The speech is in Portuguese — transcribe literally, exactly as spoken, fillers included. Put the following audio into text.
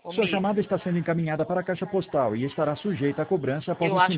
o Sua chamada mesmo. está sendo encaminhada para a caixa postal e estará sujeita a cobrança após Eu o acho